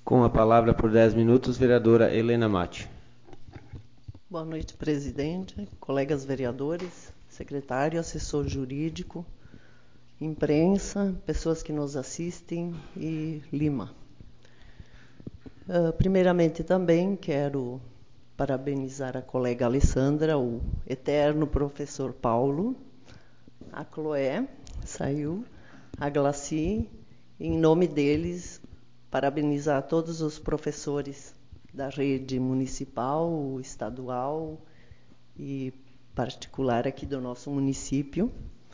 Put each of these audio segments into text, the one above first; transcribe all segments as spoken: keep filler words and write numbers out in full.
Com a palavra por dez minutos, vereadora Helena Matti. Boa noite, presidente, colegas vereadores, secretário, assessor jurídico, imprensa, pessoas que nos assistem e Lima. Uh, primeiramente, também quero parabenizar a colega Alessandra, o eterno professor Paulo, a Cloé, saiu, a Glaci, em nome deles, parabenizar todos os professores da rede municipal, estadual e particular aqui do nosso município.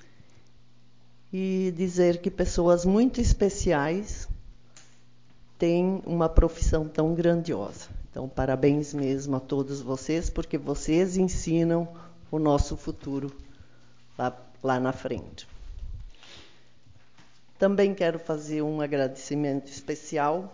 E dizer que pessoas muito especiais têm uma profissão tão grandiosa. Então, parabéns mesmo a todos vocês, porque vocês ensinam o nosso futuro lá, lá na frente. Também quero fazer um agradecimento especial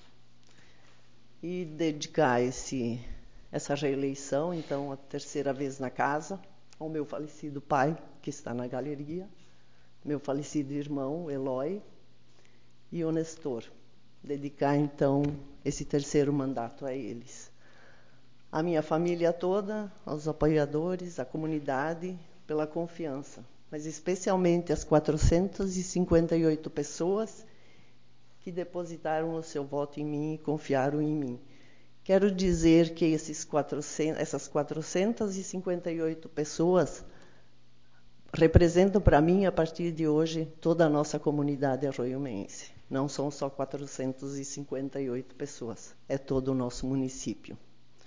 e dedicar esse, essa reeleição, então, a terceira vez na casa, ao meu falecido pai, que está na galeria, meu falecido irmão, Eloy, e o Nestor. Dedicar, então, esse terceiro mandato a eles. A minha família toda, aos apoiadores, à comunidade, pela confiança, mas especialmente as quatrocentas e cinquenta e oito pessoas que depositaram o seu voto em mim e confiaram em mim. Quero dizer que esses quatrocentos, essas quatrocentas e cinquenta e oito pessoas representam para mim, a partir de hoje, toda a nossa comunidade arroiomense. Não são só quatrocentas e cinquenta e oito pessoas, é todo o nosso município.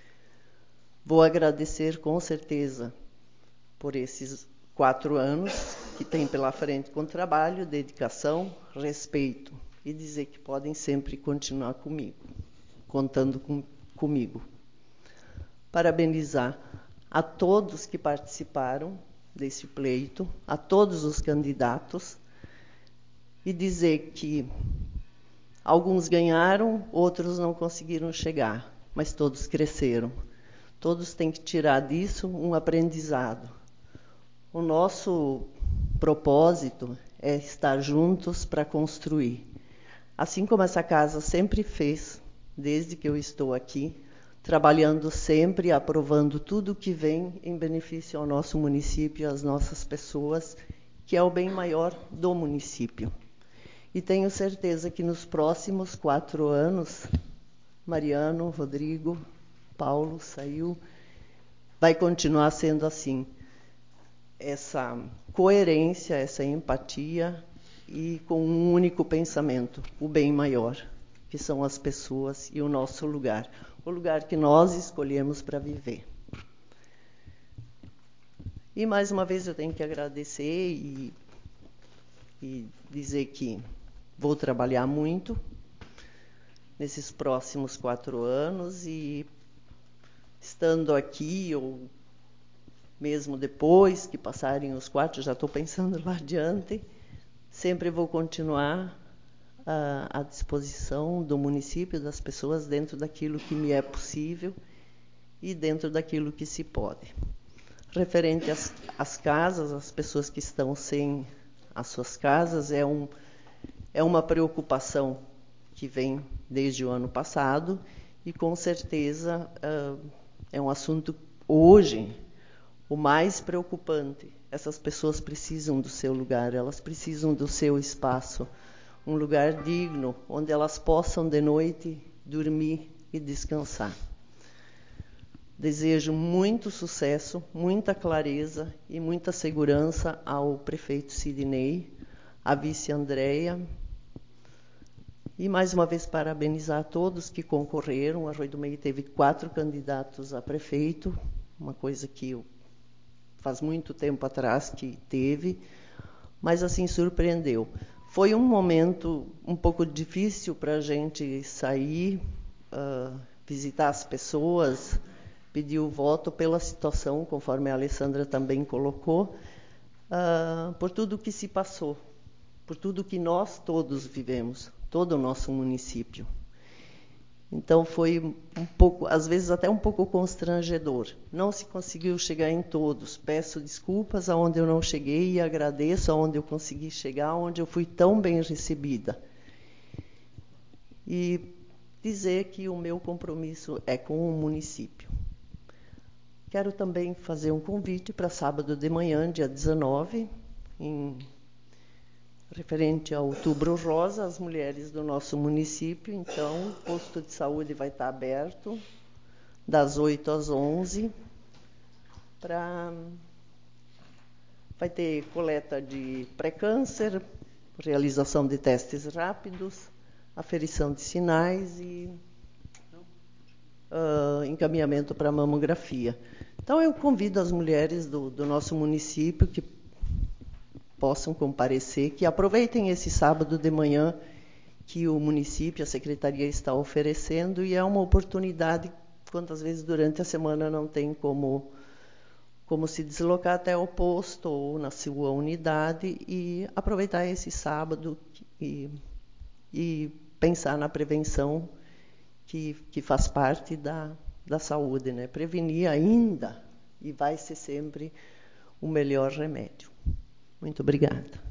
Vou agradecer com certeza por esses quatro anos que tem pela frente com trabalho, dedicação, respeito e dizer que podem sempre continuar comigo, contando com, comigo. Parabenizar a todos que participaram desse pleito, a todos os candidatos e dizer que alguns ganharam, outros não conseguiram chegar, mas todos cresceram. Todos têm que tirar disso um aprendizado. O nosso propósito é estar juntos para construir. Assim como essa casa sempre fez, desde que eu estou aqui, trabalhando sempre, aprovando tudo que vem em benefício ao nosso município e às nossas pessoas, que é o bem maior do município. E tenho certeza que nos próximos quatro anos, Mariano, Rodrigo, Paulo saiu, vai continuar sendo assim. Essa coerência, essa empatia e com um único pensamento, o bem maior, que são as pessoas e o nosso lugar, o lugar que nós escolhemos para viver. E mais uma vez eu tenho que agradecer e, e dizer que vou trabalhar muito nesses próximos quatro anos e estando aqui ou mesmo depois que passarem os quatro, já estou pensando lá adiante, sempre vou continuar à, à disposição do município, das pessoas, dentro daquilo que me é possível e dentro daquilo que se pode. Referente às, às casas, as pessoas que estão sem as suas casas, é, um, é uma preocupação que vem desde o ano passado e, com certeza, uh, é um assunto hoje o mais preocupante. Essas pessoas precisam do seu lugar, elas precisam do seu espaço, um lugar digno, onde elas possam de noite dormir e descansar. Desejo muito sucesso, muita clareza e muita segurança ao prefeito Sidney, à vice Andréia, e mais uma vez parabenizar a todos que concorreram. Arroio do Meio teve quatro candidatos a prefeito, uma coisa que eu faz muito tempo atrás que teve, mas assim surpreendeu. Foi um momento um pouco difícil para a gente sair, uh, visitar as pessoas, pedir o voto pela situação, conforme a Alessandra também colocou, uh, por tudo que se passou, por tudo que nós todos vivemos, todo o nosso município. Então foi um pouco, às vezes até um pouco constrangedor. Não se conseguiu chegar em todos. Peço desculpas aonde eu não cheguei e agradeço aonde eu consegui chegar, onde eu fui tão bem recebida. E dizer que o meu compromisso é com o município. Quero também fazer um convite para sábado de manhã, dia dezenove, em, referente ao Outubro Rosa, as mulheres do nosso município. Então, o posto de saúde vai estar aberto das oito às onze. Pra, vai ter coleta de pré-câncer, realização de testes rápidos, aferição de sinais e uh, encaminhamento para mamografia. Então, eu convido as mulheres do, do nosso município que possam comparecer, que aproveitem esse sábado de manhã que o município, a secretaria está oferecendo, e é uma oportunidade, quantas vezes durante a semana não tem como, como se deslocar até o posto ou na sua unidade, e aproveitar esse sábado e, e pensar na prevenção que, que faz parte da, da saúde, né? Prevenir ainda, e vai ser sempre o melhor remédio. Muito obrigada.